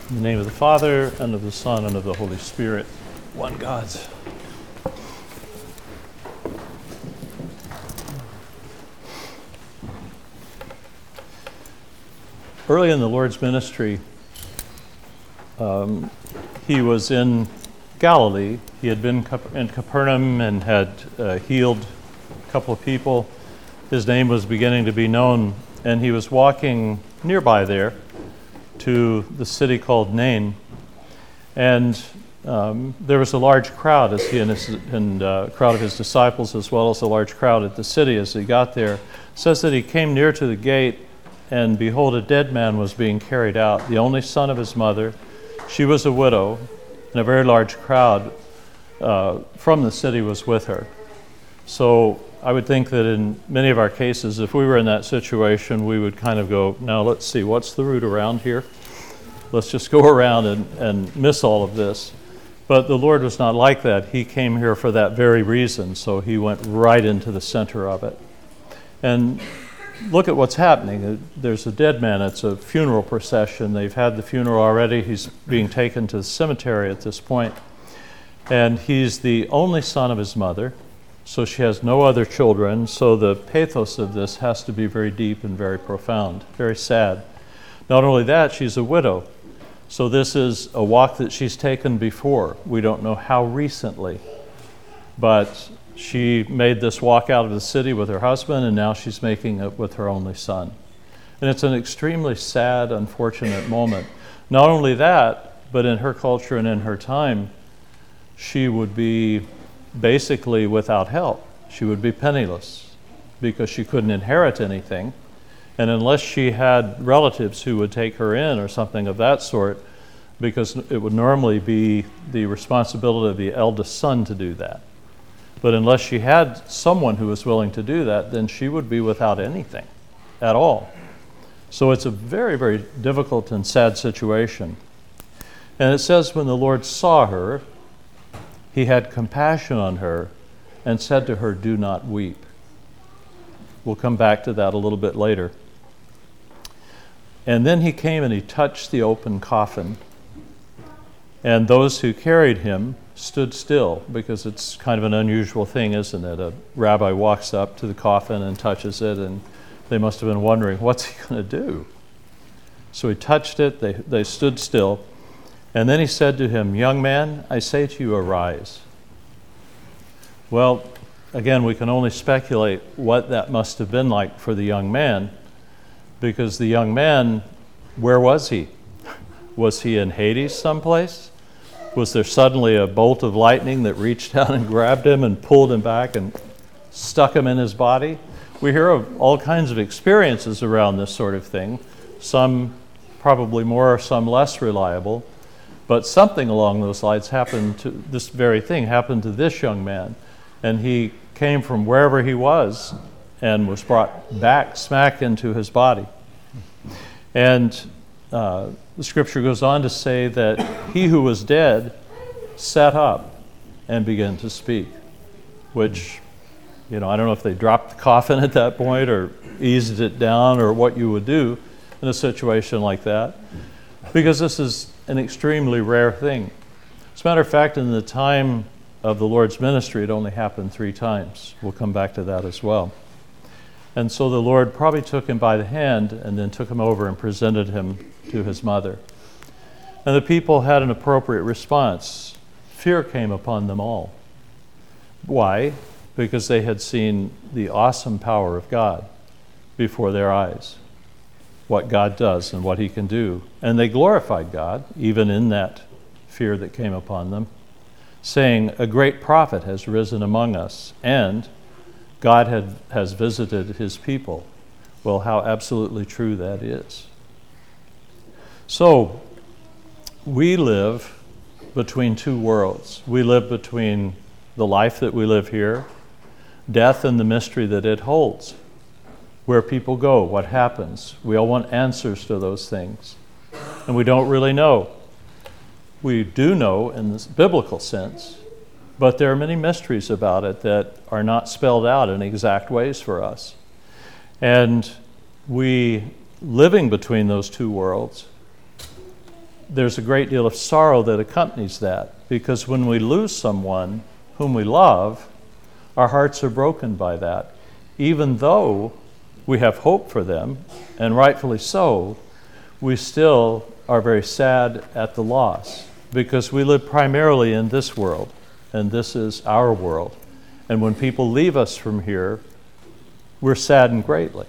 In the name of the Father, and of the Son, and of the Holy Spirit, one God. Early in the Lord's ministry, he was in Galilee. He had been in Capernaum and had healed a couple of people. His name was beginning to be known, and he was walking nearby there to the city called Nain. And there was a large crowd as he and a crowd of his disciples, as well as a large crowd at the city as he got there. It says that he came near to the gate, and behold, a dead man was being carried out, the only son of his mother. She was a widow, and a very large crowd from the city was with her. So I would think that in many of our cases, if we were in that situation, we would kind of go, now let's see, what's the route around here? Let's just go around and miss all of this. But the Lord was not like that. He came here for that very reason, so he went right into the center of it. And look at what's happening. There's a dead man. It's a funeral procession. They've had the funeral already. He's being taken to the cemetery at this point. And he's the only son of his mother. So she has no other children, so the pathos of this has to be very deep and very profound, very sad. Not only that, she's a widow. So this is a walk that she's taken before. We don't know how recently, but she made this walk out of the city with her husband, and now she's making it with her only son. And it's an extremely sad, unfortunate moment. Not only that, but in her culture and in her time, she would be basically without help. She would be penniless because she couldn't inherit anything. And unless she had relatives who would take her in or something of that sort, because it would normally be the responsibility of the eldest son to do that. But unless she had someone who was willing to do that, then she would be without anything at all. So it's a very, very difficult and sad situation. And it says when the Lord saw her, he had compassion on her and said to her, "Do not weep." We'll come back to that a little bit later. And then he came and he touched the open coffin. And those who carried him stood still, because it's kind of an unusual thing, isn't it? A rabbi walks up to the coffin and touches it, and they must have been wondering, what's he going to do? So he touched it, they stood still. And then he said to him, "Young man, I say to you, arise." Well, again, we can only speculate what that must have been like for the young man, because the young man, where was he? Was he in Hades someplace? Was there suddenly a bolt of lightning that reached down and grabbed him and pulled him back and stuck him in his body? We hear of all kinds of experiences around this sort of thing, some probably more, some less reliable. But something along those lines happened to this very thing, happened to this young man. And he came from wherever he was and was brought back smack into his body. And the scripture goes on to say that he who was dead sat up and began to speak, which, I don't know if they dropped the coffin at that point or eased it down or what you would do in a situation like that, because this is an extremely rare thing. As a matter of fact, in the time of the Lord's ministry, it only happened 3 times. We'll come back to that as well. And so the Lord probably took him by the hand and then took him over and presented him to his mother. And the people had an appropriate response. Fear came upon them all. Why? Because they had seen the awesome power of God before their eyes, what God does and what he can do. And they glorified God, even in that fear that came upon them, saying, "A great prophet has risen among us, and God has visited his people." Well, how absolutely true that is. So, we live between 2 worlds. We live between the life that we live here, death and the mystery that it holds. Where people go, what happens. We all want answers to those things. And we don't really know. We do know in this biblical sense, but there are many mysteries about it that are not spelled out in exact ways for us. And we, living between those 2 worlds, there's a great deal of sorrow that accompanies that, because when we lose someone whom we love, our hearts are broken by that. Even though we have hope for them, and rightfully so, we still are very sad at the loss, because we live primarily in this world, and this is our world. And when people leave us from here, we're saddened greatly.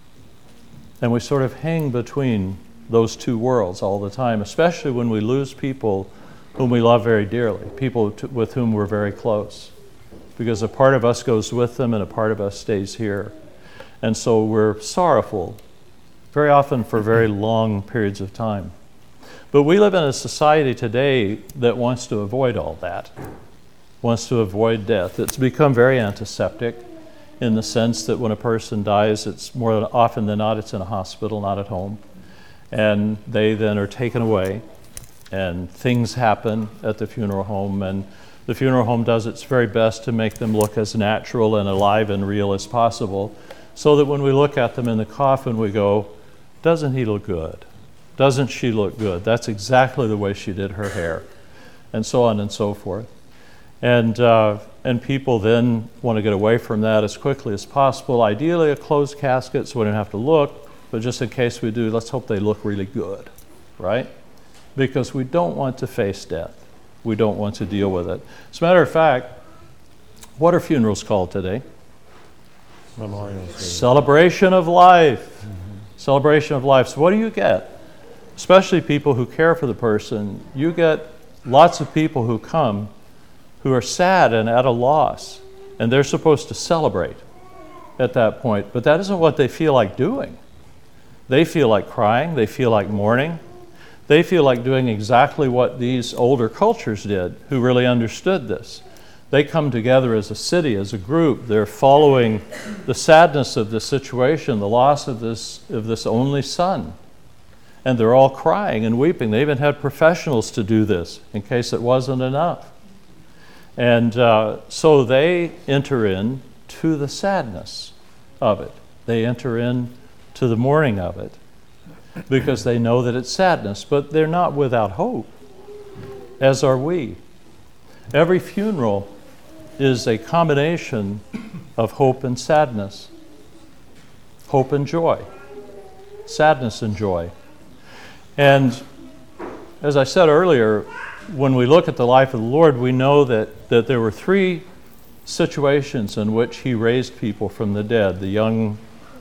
And we sort of hang between those two worlds all the time, especially when we lose people whom we love very dearly, people with whom we're very close, because a part of us goes with them and a part of us stays here. And so we're sorrowful, very often for very long periods of time. But we live in a society today that wants to avoid all that, wants to avoid death. It's become very antiseptic in the sense that when a person dies, it's more often than not, it's in a hospital, not at home. And they then are taken away, and things happen at the funeral home, and the funeral home does its very best to make them look as natural and alive and real as possible, so that when we look at them in the coffin, we go, doesn't he look good? Doesn't she look good? That's exactly the way she did her hair, and so on and so forth. And people then want to get away from that as quickly as possible. Ideally, a closed casket so we don't have to look, but just in case we do, let's hope they look really good, right? Because we don't want to face death. We don't want to deal with it. As a matter of fact, what are funerals called today? Memorial service. Celebration of life. Mm-hmm. Celebration of life. So what do you get? Especially people who care for the person, you get lots of people who come who are sad and at a loss, and they're supposed to celebrate at that point, but that isn't what they feel like doing. They feel like crying, they feel like mourning, they feel like doing exactly what these older cultures did who really understood this. They come together as a city, as a group. They're following the sadness of this situation, the loss of this only son. And they're all crying and weeping. They even had professionals to do this in case it wasn't enough. And so they enter into the sadness of it. They enter into the mourning of it because they know that it's sadness, but they're not without hope, as are we. Every funeral is a combination of hope and sadness, hope and joy, sadness and joy. And as I said earlier, when we look at the life of the Lord, we know that there were three situations in which he raised people from the dead. The young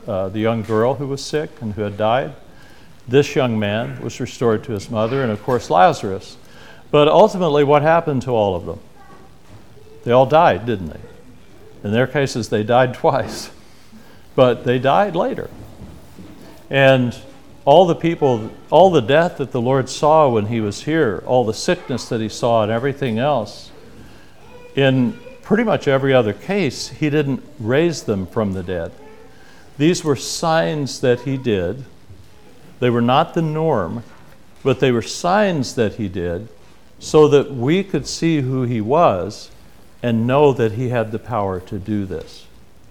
girl who was sick and who had died. This young man was restored to his mother, and of course Lazarus. But ultimately, what happened to all of them? They all died, didn't they? In their cases, they died twice. But they died later. And all the people, all the death that the Lord saw when he was here, all the sickness that he saw and everything else, in pretty much every other case, he didn't raise them from the dead. These were signs that he did. They were not the norm, but they were signs that he did so that we could see who he was and know that he had the power to do this.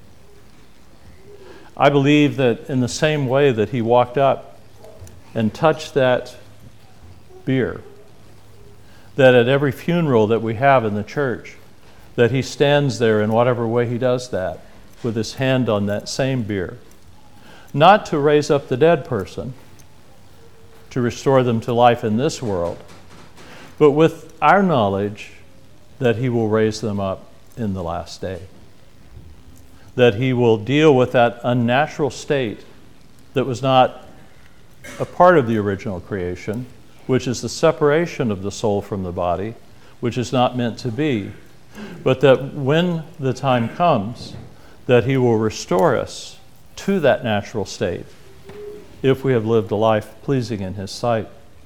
I believe that in the same way that he walked up and touched that bier, that at every funeral that we have in the church, that he stands there in whatever way he does that, with his hand on that same bier, not to raise up the dead person, to restore them to life in this world, but with our knowledge that he will raise them up in the last day. That he will deal with that unnatural state that was not a part of the original creation, which is the separation of the soul from the body, which is not meant to be, but that when the time comes, that he will restore us to that natural state if we have lived a life pleasing in his sight.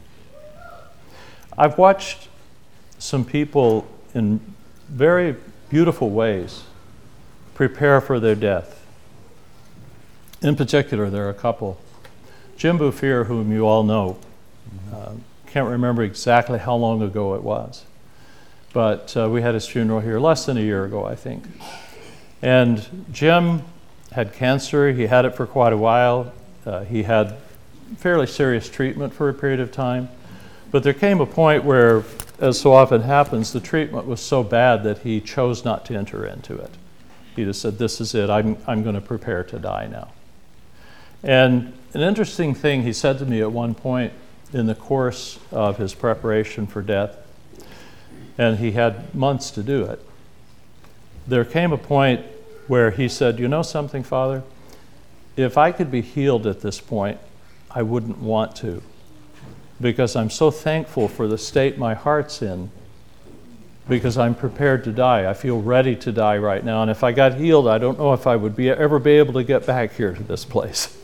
I've watched some people in very beautiful ways prepare for their death. In particular, there are a couple. Jim Buffier, whom you all know, can't remember exactly how long ago it was, but we had his funeral here less than a year ago, I think. And Jim had cancer. He had it for quite a while. He had fairly serious treatment for a period of time, But there came a point where, as so often happens, the treatment was so bad that he chose not to enter into it. He just said, this is it, I'm going to prepare to die now. And an interesting thing he said to me at one point in the course of his preparation for death, and he had months to do it, there came a point where he said, you know something, Father? If I could be healed at this point, I wouldn't want to, because I'm so thankful for the state my heart's in, because I'm prepared to die. I feel ready to die right now, and if I got healed, I don't know if I would ever be able to get back here to this place.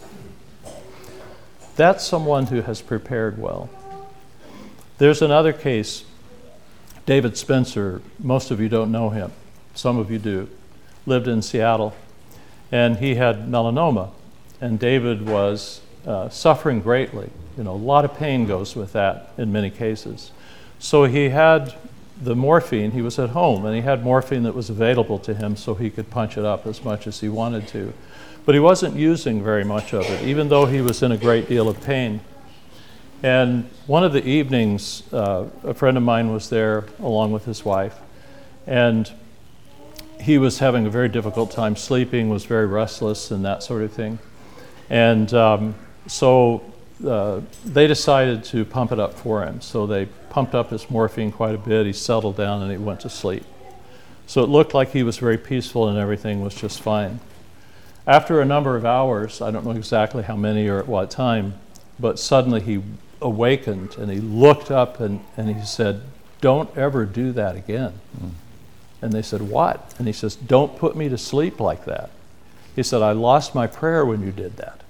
That's someone who has prepared well. There's another case, David Spencer. Most of you don't know him. Some of you do. Lived in Seattle, and he had melanoma, and David was suffering greatly. A lot of pain goes with that in many cases. So he had the morphine. He was at home, and he had morphine that was available to him so he could punch it up as much as he wanted to. But he wasn't using very much of it, even though he was in a great deal of pain. And one of the evenings, a friend of mine was there along with his wife, and he was having a very difficult time sleeping, was very restless and that sort of thing. And so they decided to pump it up for him. So they pumped up his morphine quite a bit. He settled down and he went to sleep. So it looked like he was very peaceful and everything was just fine. After a number of hours, I don't know exactly how many or at what time, but suddenly he awakened and he looked up and he said, "Don't ever do that again." And they said, "What?" And he says, "Don't put me to sleep like that." He said, "I lost my prayer when you did that."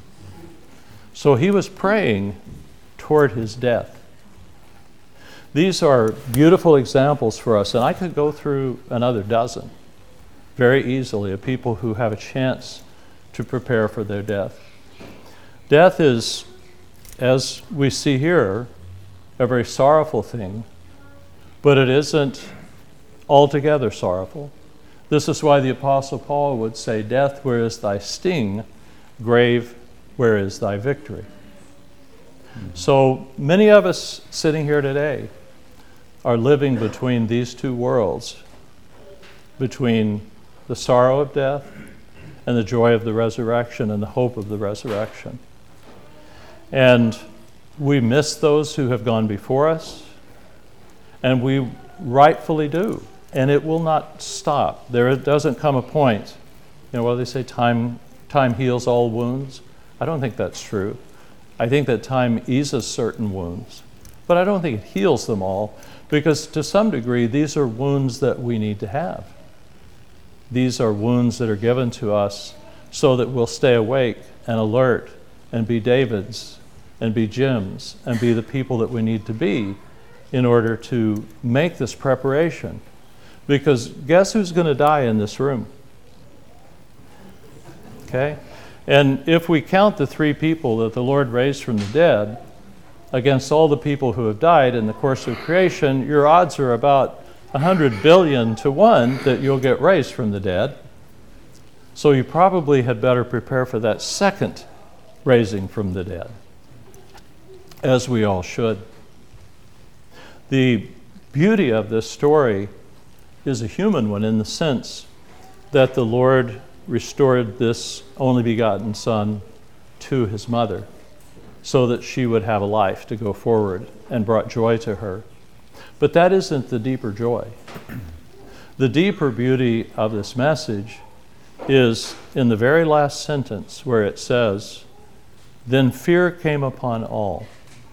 So he was praying toward his death. These are beautiful examples for us, and I could go through another dozen very easily of people who have a chance to prepare for their death. Death is, as we see here, a very sorrowful thing, but it isn't altogether sorrowful. This is why the Apostle Paul would say, "Death, where is thy sting? Grave, where is thy victory?" So many of us sitting here today are living between these two worlds, between the sorrow of death and the joy of the resurrection and the hope of the resurrection. And we miss those who have gone before us, and we rightfully do. And it will not stop. There doesn't come a point, what do they say, time heals all wounds? I don't think that's true. I think that time eases certain wounds, but I don't think it heals them all, because to some degree, these are wounds that we need to have. These are wounds that are given to us so that we'll stay awake and alert and be Davids and be Jims and be the people that we need to be in order to make this preparation. Because guess who's going to die in this room? Okay? And if we count the 3 people that the Lord raised from the dead against all the people who have died in the course of creation, your odds are about 100 billion to 1 that you'll get raised from the dead. So you probably had better prepare for that second raising from the dead, as we all should. The beauty of this story is a human one in the sense that the Lord restored this only begotten Son to his mother so that she would have a life to go forward, and brought joy to her. But that isn't the deeper joy. The deeper beauty of this message is in the very last sentence where it says, "Then fear came upon all.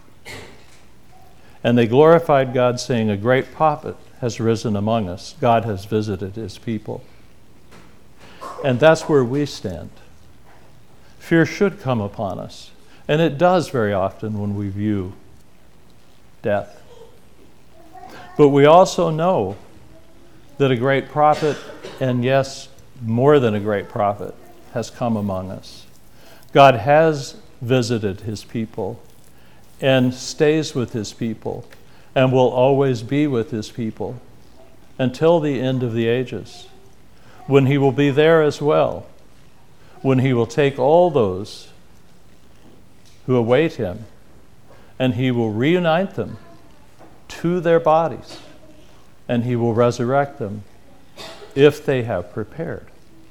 And they glorified God, saying, a great prophet has risen among us. God has visited his people." And that's where we stand. Fear should come upon us. And it does very often when we view death. But we also know that a great prophet, and yes, more than a great prophet, has come among us. God has visited his people and stays with his people and will always be with his people until the end of the ages, when he will be there as well, when he will take all those who await him and he will reunite them to their bodies, and he will resurrect them if they have prepared.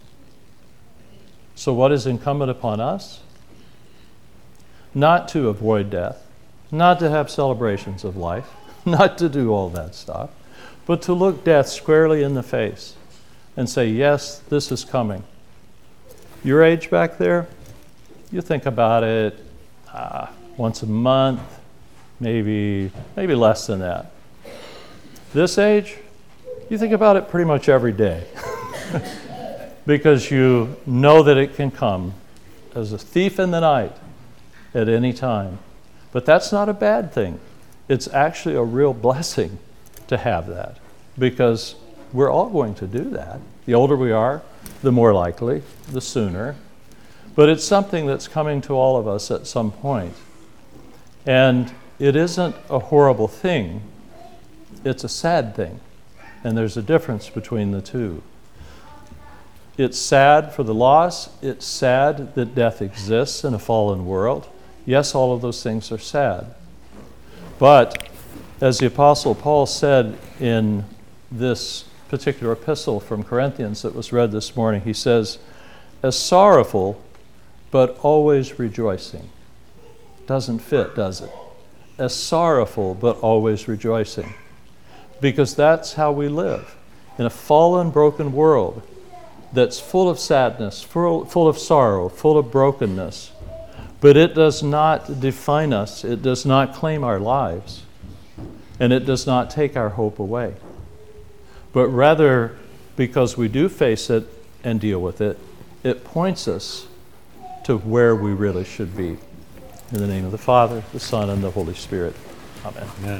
So what is incumbent upon us? Not to avoid death, not to have celebrations of life, not to do all that stuff, but to look death squarely in the face and say, yes, this is coming. Your age back there, you think about it once a month, maybe less than that. This age, you think about it pretty much every day because you know that it can come as a thief in the night at any time. But that's not a bad thing. It's actually a real blessing to have that, because we're all going to do that. The older we are, the more likely, the sooner. But it's something that's coming to all of us at some point. And it isn't a horrible thing. It's a sad thing. And there's a difference between the two. It's sad for the loss. It's sad that death exists in a fallen world. Yes, all of those things are sad. But as the Apostle Paul said in this particular epistle from Corinthians that was read this morning, he says, as sorrowful, but always rejoicing. Doesn't fit, does it? As sorrowful, but always rejoicing. Because that's how we live. In a fallen, broken world that's full of sadness, full of sorrow, full of brokenness. But it does not define us. It does not claim our lives. And it does not take our hope away. But rather, because we do face it and deal with it, it points us to where we really should be. In the name of the Father, the Son, and the Holy Spirit. Amen. Amen.